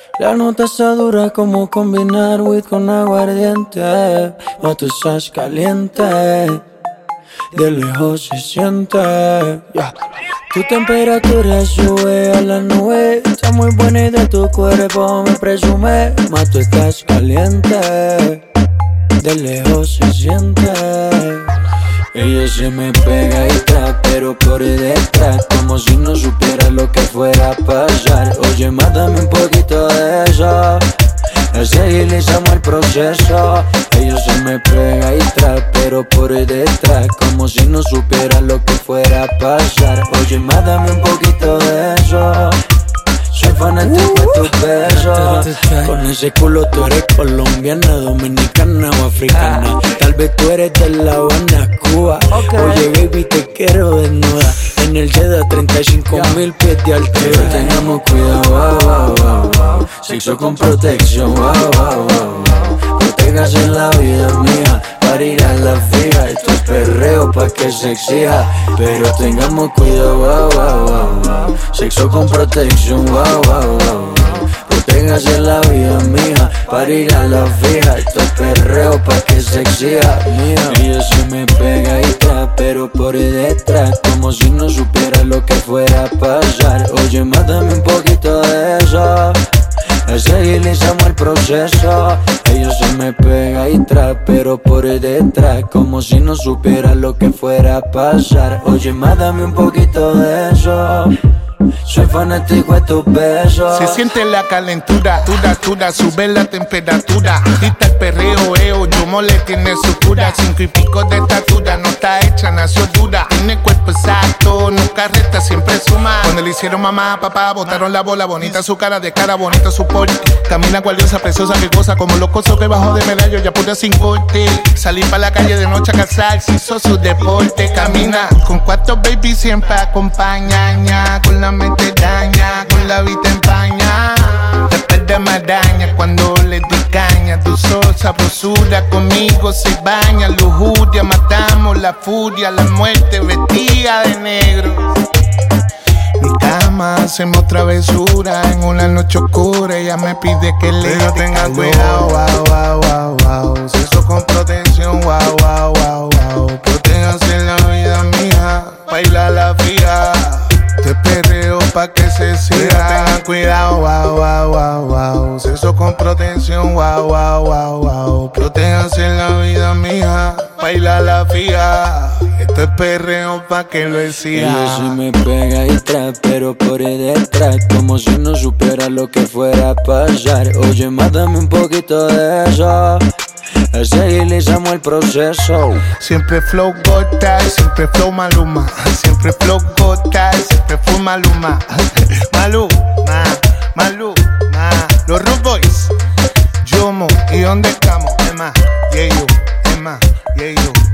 La nota está dura como combinar weed con aguardiente. O tú estás caliente, de lejos se siente, yeah. Tu temperatura sube a la nube. Está muy buena y de tu cuerpo me presume. Más tú estás caliente, de lejos se siente. Ella se me pega y trae, pero por detrás, como si no supiera lo que fuera a pasar. Oye, mátame un poquito de eso, así agilizamos el proceso. Ella se me pega y trae, pero por detrás, como si no supiera lo que fuera a pasar. Oye, mátame un poquito de eso. Soy fanático de tus besos. Con ese culo tú eres colombiana, dominicana o africana. Tal vez tú eres de La Habana, Cuba. Oye, baby, te quiero desnuda en el Jeddah, 35.000 pies de altura. Tengamos cuidado, wow, wow, wow, wow. Sexo con protección, wow, wow, wow, wow. Proténgase en la vida mía, para ir a la fija. Esto es perreo pa' que se exija, pero tengamos cuidado, wow, wow, wow, wow. Sexo con protección, wow, wow, wow. Proténgase en la vida mía, para ir a la fija. Esto es perreo pa' que se exija, mía. Ella se me pega y trae, pero por detrás, como si no supiera lo que fuera a pasar. Oye, mátame un poquito de eso, así agilizamos el proceso. Ella se me pega y trae, pero por detrás, como si no supiera lo que fuera a pasar. Oye, mátame un poquito de eso. Soy fanático de tus besos. Se siente la calentura, dura, sube la temperatura. Grita el perreo, yo mole tiene su cura. 5 y pico de estatura, no está hecha, nació dura. Tiene cuerpo exacto, nunca resta, siempre suma. Cuando le hicieron mamá, papá, botaron la bola. Bonita su cara, de cara, bonita su porte. Camina guardiosa, preciosa, que goza. Como los cosos que bajó de medallo, ya pura sin corte. Salir pa' la calle de noche a cazar, si hizo su deporte. Camina con 4 babies, siempre acompañan. Con la mente daña, con la vida empaña. Después de maraña, cuando le di caña. Tu sol sabrosura conmigo se baña. Lujuria, matamos la furia, la muerte vestida de negro. Mi cama, hacemos travesura en una noche oscura. Ella me pide que le tenga cuidado, wow, wow, wow, wow. Sexo con protección, wow, wow, wow, wow. Protéjanse en la vida mía, baila la fija. Te perreo pa' que se siga. Tengan cuidado, wow, wow, wow, wow. Sexo con protección, wow, wow, wow, wow. Protéjanse en la vida mía, baila la fija. Esto es perreo pa' que lo exija. Ella se me pega y trae, pero por detrás, como si no supiera lo que fuera a pasar. Oye, mátame un poquito de eso, así agilizamos el proceso. Siempre flow gotas, siempre flow Maluma. Siempre flow gotas, siempre flow Maluma. Maluma, Maluma. Los Rude Boys, Yomo, ¿y dónde estamos? Emma, yeah yo, Emma, yeah yo.